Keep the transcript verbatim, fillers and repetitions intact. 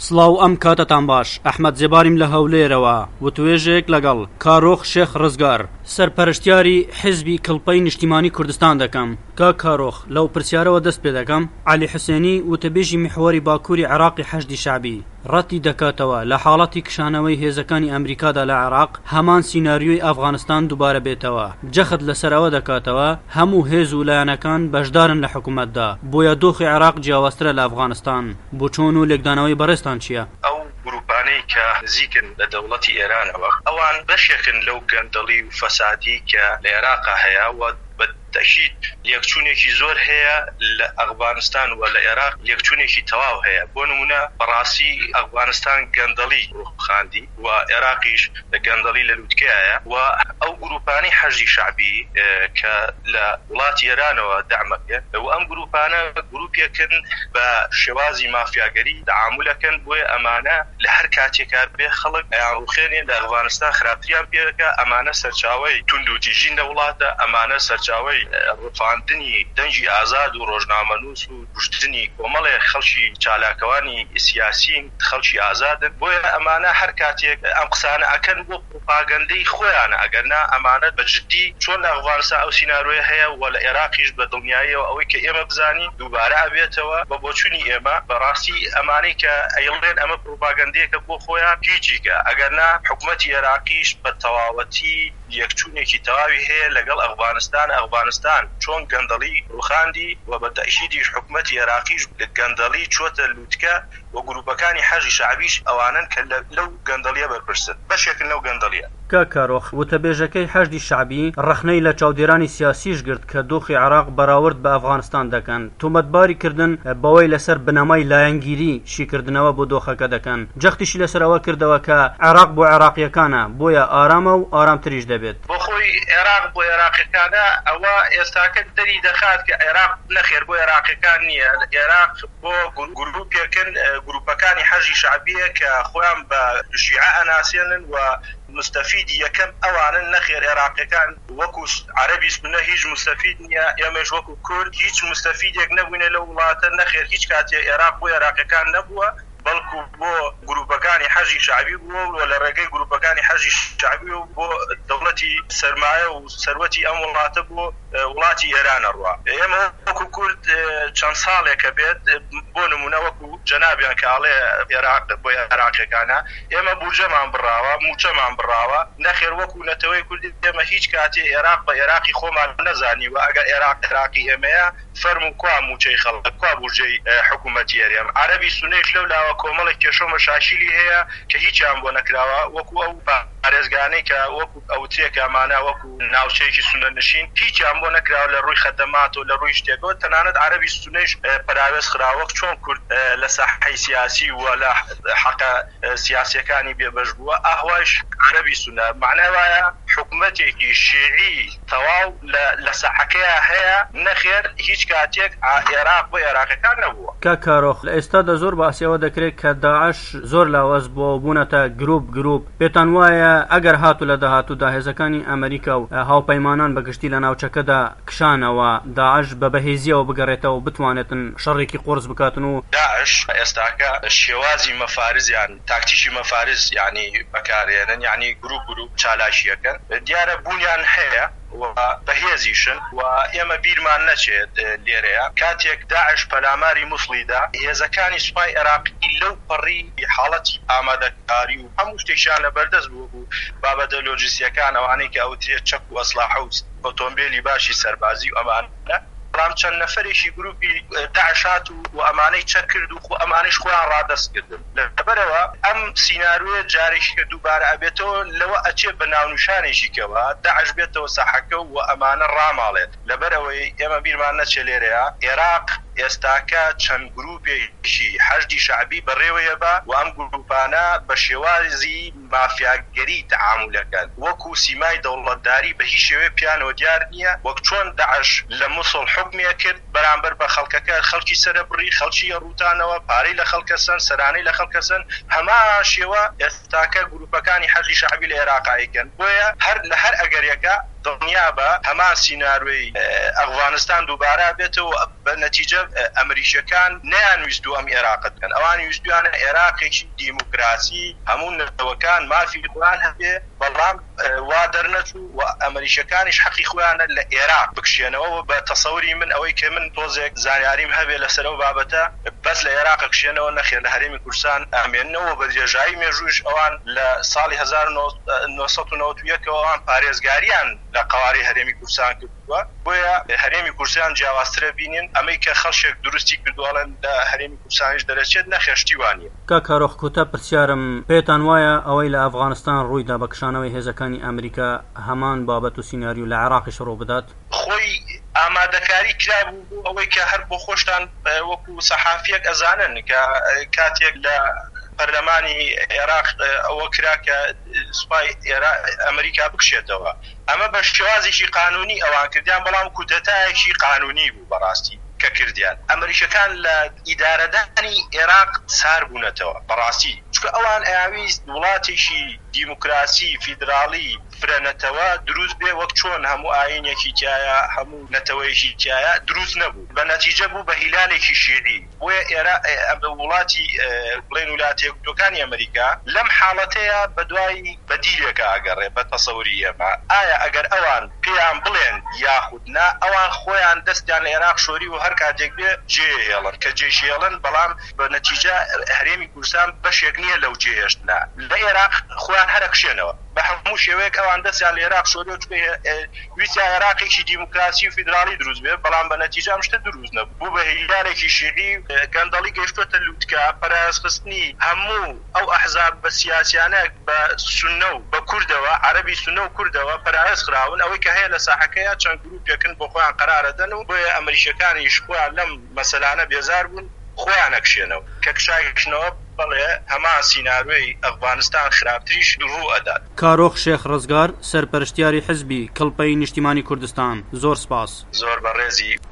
سڵاو ئەم کاتتان باش ئەحمەد زێباریم لە هەولێرەوە وتوێژێک لەگەڵ کارۆخ شێخ ڕزگار سەرپەرشتیاری حیزبی کڵپەی نیشتیمانی کوردستان دەکەم. کا کارۆخ لەو پرسیارەوە دەست پێ دەکەم. عەلی حوسێنی وتەبێژی میحوەری باکووری عێراقی حەشدی شەعبی ڕەتی دەکاتەوە لە حاڵەتی کشانەوەی هێزەکانی ئەمریکادا لە عێراق هەمان سیناریۆی ئەفغانستان دووبارە بێتەوە. جەخت لەسەرەوە دەکاتەوە هەموو هێز و لایەنەکان بەشدارن لە حکوومەتدا، بۆیە دۆخی عێراق جیاوازترە لە ئەفغانستان. بۆ چۆن و لێکدانەوەی بەڕێستان چییە؟ ئەو گروپانەی کە نزیکن لە دەوڵەتی ئێرانەوە ئەوان بەشێکن لەو گەندەڵی و فەسادی کە لە عێراقا هەیە و بەتەشید یەکچوونێکی زۆر هەیە لە ئەفغانستان و لە عێراق یەکچوونێکی تەواو هەیە. بۆ نمونە بەڕاستی ئەفغانستان گەندەڵی ڕوخاندی و عێراقیش لە گەندەڵی لە لووتکەیە و ئەو گروپانەی حەشدی شەعبی کە لە وڵاتی ئێرانەوە دەعمەکەن و ئەم گروپانە گروپێکن بە شێوازی مافیاگەری دەعامولەکەن، بۆیە ئەمانە لە هەر کاتێکا بێ خەڵک ئەیان ڕوخێنێ لە ئەفغانستان خراپتریان پێدەکە. ئەمانە سەرچاوەی توند و تیژین لە وڵاتە، ئەمانە سەرچاوەی ڕوخاندنی دەنجی ئازاد و ڕۆژنامەنووس و کوشتنی کۆمەڵێ خەڵکی چالاکەوانی سیاسین خەڵکی ئازادن. بۆیە ئەمانە هەر کاتێک ئەم قسانە ئەکەن بۆ پروپاگەندەی خۆیانە، ئەگەرنا ئەمانە بەجددی چۆن لە ئەفغانستان ئەو سیناریۆیە هەیە و لە عێراقیش بە دڵنیاییەوە ئەوەی کە ئێمە بزانین دووبارە ئەبێتەوە بە بۆچوونی ئێمە. بەڕاستی ئەمانەی کە ئەیڵێن ئەمە پروپاگەندەیەکە بۆ خۆیان هیچیکە، ئەگەرنا حکوومەتی عێراقیش بە تەواوەتی یەکچوونێکی تەواوی هەیە لەگەڵ ئەفغانستان. ئەفغانستان چۆن گەندەڵی ڕوخاندی و بە تەشیدیش حکوومەتی عێراقیش گەندەڵی چۆتە لووتکە و گروپەکانی حەشدی شەعبیش ئەوانن کە لەو گەندەڵیە بەرپرسن، بەشێکن لەو گەندەڵیە. کا کارۆخ وتەبێژەکەی حەشدی شەعبی ڕەخنەی لە چاودێرانی سیاسیش گرت کە دۆخی عێراق بەراورد بە ئەفغانستان دەکەن. تۆمەتباری کردن بەوەی لەسەر بنەمای لایەنگیری شیکردنەوە بۆ دۆخەکە دەکەن. جەختیشی لەسەرەوە کردەوە کە عێراق بۆ عێراقیەکانە، بۆیە ئارامە و ئارامتریش دەبێت. بۆ خۆی عێراق بۆ عێراقیەکانە ئەوە ئێستاکە دەری دەخات کە عێراق نەخێر بۆ عێراقیەکان نییە. عێراق بۆ گروپێکن گروپەکانی حەشدی شەعبیە کە خۆیان بە شیعە ئەناسێنن و مستەفیدی یەکەم ئەوانن، نەخێر عێراقیەکان وەکو عەرەبی سونە هیچ مستەفید نییە، ئێمەش وەکو کورد هیچ مستەفیدێک نەبووینە لەو وڵاتە. نەخێر هیچ کاتێ عێراق بۆ عێراقیەکان نەبووە، بەڵکو بۆ گروپەکانی حەشدی شەعبی بووە و لە ڕێگەی گروپەکانی حەشدی شەعبی و بۆ دەوڵەتی سەرمایە و سەروەتی ئەم وڵاتە بۆ وڵاتی ئێرانە ڕوا. ئێمە وەکو کورد چەند ساڵێکە بێت بۆ نمونە وەکو جەنابیان کە ئاڵێ عێراق بۆ عێراقیەکانە ئێمە بوجەمان بڕاوە، موچەمان بڕاوە. نەخێر وەکو نەتەوەی کوردی ئێمە هیچ کاتێ عێراق بە عێراقی خۆمان نەزانی و ئەگەر عێراق عێراقی ئێمەیە فەرمو کوا موچەی خەڵک کوا بورجەی حکوومەتی ئێرەم. عەرەبی سونەیش لەو لاوە کۆمەڵێک کێشە مەشاکیلی هەیە کە هیچیان بۆ نەکراوە، وەکو ئەو پارێزگانەی کە وەکو ئەو تێکامانە وەکو ناوچەیەکی سونە نشین هیچیان بۆ نەکراوە لە ڕووی خەدەمات و لە ڕووی شتێکەوە. تەنانەت عەرەبی سونەیش پراوێز خراوە چۆن کورد لە ساحەی سیاسی و لە حەقە سیاسیەکانی بێبەش بووە. ئاهوایش عەرەبی سونە معنای وایە حکوومەتێکی شیعی تەواو لە ساحەکەیە هەیە، نەخێر هیچ کاتێک عێراق بۆ عێراقیەکان نەبووە. کا کارۆخ لە ئێستادا زۆر باسیەوە دەکرێت کە داعش زۆر لاوەز بۆ بوونەتە گروپ گروپ. پێتان وایە ئەگەر هاتو لە داهاتوودا هێزەکانی ئەمریکا و هاوپەیمانان بەگشتی لە ناوچەکەدا کشانەوە داعش بە بەهێزیەوە بگەڕێتەوە و بتوانێتن شەڕێکی قورس بکاتن و داعش ئێستاکە شێوازی مەفارز یان تاکتیشی مەفارز یعنی بەکارێنن، یعنی گروپ گروپ چالاشیەکەن. دیارە بوونیان هەیە و بەهێزیشن و ئێمە بیرمان نەچێت لێرەیە کاتێک داعش پەلاماری موسڵیدا هێزەکانی سوپای عێراقی لەو پەڕی حاڵەتی ئامادەکاری و هەموو شتێکیان لە بەردەست بوو بوو بابەتە لۆجستیەکان ئەوانەی کە ئەوترێ چەک و ئەسلاح و ئۆتۆمبیلی باشی سەربازی و ئەمانە. بەڵام چەند نەفەرێکی گروپی داعش هات و ئەمانەی چەک کرد و خۆ ئەمانەش خۆیان ڕادەستکردن. لەبەرەوە ئەم سیناریۆیە جارێکی کە دووبارە ئەبێتەوە لەوە ئەچێ بە ناونیشانێکی کەوە داعش بێتەوە ساحەکە و ئەمانە ڕاماڵێت. لەبەرەوەی ئێمە بیرمان نەچێ لێرەیە عێراق ئێستاکە چەند گروپێکی حەشدی شەعبی بەڕێوەیە بە و ئەم گروپانە بە شێوازی مافیاگەری تەعامولەکەن وەکو سیمای دەوڵەتداری بە هیچ شێوەیە پیانەوە دیار نییە. وەک چۆن داعش لە موسڵ حکمیە کرد بەرامبەر بە خەڵکەکە خەڵکی سەرەبڕی خەڵکی ڕوتانەوە پارەی لە خەڵکەسن سەرانەی لە خەڵکەسن هەمان شێوە ئێستاکە گروپەکانی حەشدی شەعبی لە عێراقایکەن. بۆیە هەر لە هەر ئەگەرێکە دڵنیا بە هەمان سیناروی ئەفغانستان دووبارە بێتەوە بە نەتیجە ئەمریکیەکان نەیانویست و ئەم عێراقت بکەن ئەوانی ویستویانە عێراقێکی دیموکراسی هەموو نەتەوەکان مافی خۆیان هەبێ بەڵام وا دەرنەچوو و ئەمریکیەکانیش حەقی خۆیانە لە عێراق بکشێنەوە بە تەسەوری من ئەوەی کە من تۆزێک زانیاریم هەبێ لەسەر ئەو بابەتە بەس لە عێراق کشێنەوە نەخێر لە هەرێمی کوردستان ئامێننەوە بە درێژایی مێژووش ئەوان لە ساڵی هەزار و نۆ سەد و نەوەت و یەک ئەوان پارێزگاریان لە قەواری هەرێمی کوردستان کردووە بۆیە هەرێمی کوردستان جیاوازترە بینین ئەمەی کە خەڵشێک دروستی کردووەڵێن لە هەرێمی کوردستانیش دەرەچێت نەخێشتیوانیە. کا کارۆخ کۆتا پرسیارم پێتان وایە ئەوەی لە ئەفغانستان ڕوویدا بە کشانەوەی هێزەکانی ئەمریکا هەمان بابەت و سیناریو لە عێراقیش ڕوو بدات؟ خۆی ئامادەکاری کرابوو بوو ئەوەی کە هەر بۆ خۆشتان وەکو سەحافیەک ئەزانن کە کاتێک لە پەرلەمانی عێراق ئەوە کرا کە سوپای ئەمریکا بکشێتەوە ئەمە بە شێوازێکی قانونی ئەوان کردیان بەڵام کوتەتایەکی قانونی بوو بەڕاستی کە کردیان ئەمریکەکان لە ئیدارەدانی عێراق سار بوونەتەوە بەڕاستی چونکە ئەوان ئاویست وڵاتێکی دیموکراسی فیدراڵی فرەنەتەوە دروست بێ وەک چۆن هەموو ئاینێکی تایە هەموو نەتەوەیەکی تایە دروست نەبوو بە نەتیجە بوو بە هیلالێکی شیعی بۆیە ئێرە وڵاتی بڵێن وڵاتی یەکگرتووەکانی ئەمریکا لەم حاڵەتەیە بە دوای بەدیلێکە ئەگەڕێ بە تەسەوری ئێمە ئایا ئەگەر ئەوان پێیان بڵێن یاخود نا ئەوان خۆیان دەستیان لە عێراق شۆری و هەر کاتێک بێ جێهێڵن کە جێشێڵن بەڵام بە نەتیجە هەرێمی کوردستان بەشێک نییە لەو جێهێشتنا لە عێراق خۆیان هەرەکشێنەوە بە هەموو شێوەیەک ئەوان دەستیان لە عێراق شۆری ویسیا عێراقێکی دیموکراسی و فیدراڵی دروست بێ بەڵام بە نەتیجە ئەم شتە دروست نەبوو بوو بە هیلالێکی شیعی گەندەڵی گەیشتووەتە لووتکە پەرازخستنی هەموو ئەو ئەحزاب بە سیاسیانە بە سوننە و بە کوردەوە عەرەبی سوننە و کوردەوە پەرایز خراون ئەوەی کە هەیە لە ساحەکەیە چەند گروپێکن بۆ خۆیان قەرارە دەن و بۆیە ئەمریکیەکانیش خۆیان لەم مەسەلانە بێزار بوون خۆیان ئەکشێنەوە کە کشایشنەوە بەڵێ هەمان سیناروی ئەفغانستان خراپتریش ڕوو ئەدات. کارۆخ شێخ ڕزگار سەرپەرشتیاری حیزبی کڵپەی نیشتیمانی کوردستان زۆر سپاس. زۆر بەڕێزی.